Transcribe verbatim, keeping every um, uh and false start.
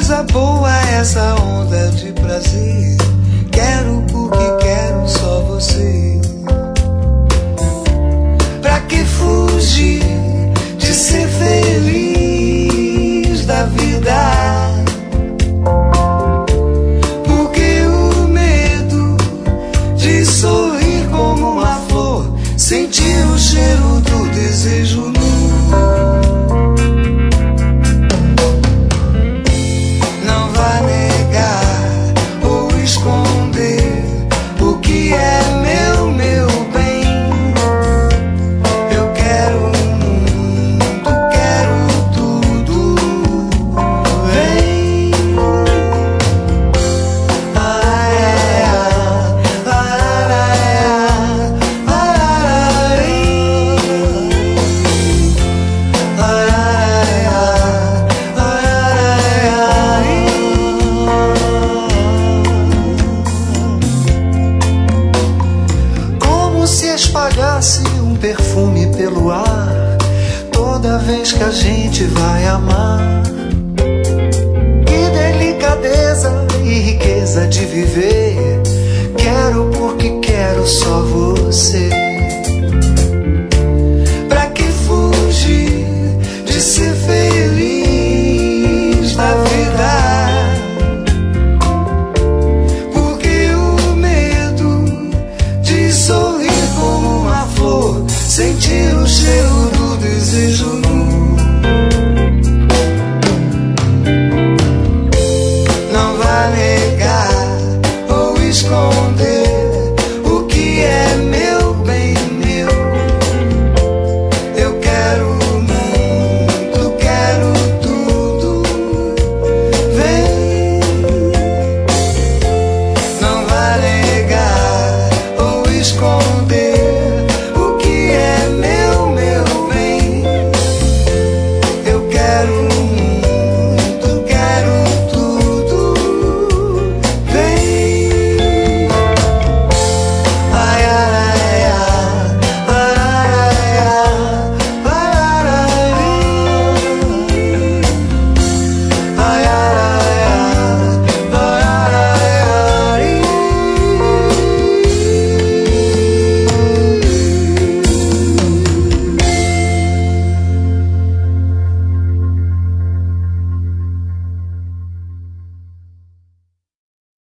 coisa boa essa onda de prazer. Quero porque quero só você. Pra que fugir de ser feliz da vida? Porque o medo de sorrir como uma flor, sentir o cheiro do desejo nu. Não vá negar ou esconder o que é meu, meu bem. Eu quero o mundo, quero tudo. Vem. Ai, ai, ai, ai, ai, como se espalhasse um perfume pelo ar toda vez que a gente vai amar. Que delicadeza e riqueza de viver. Quero porque quero só você.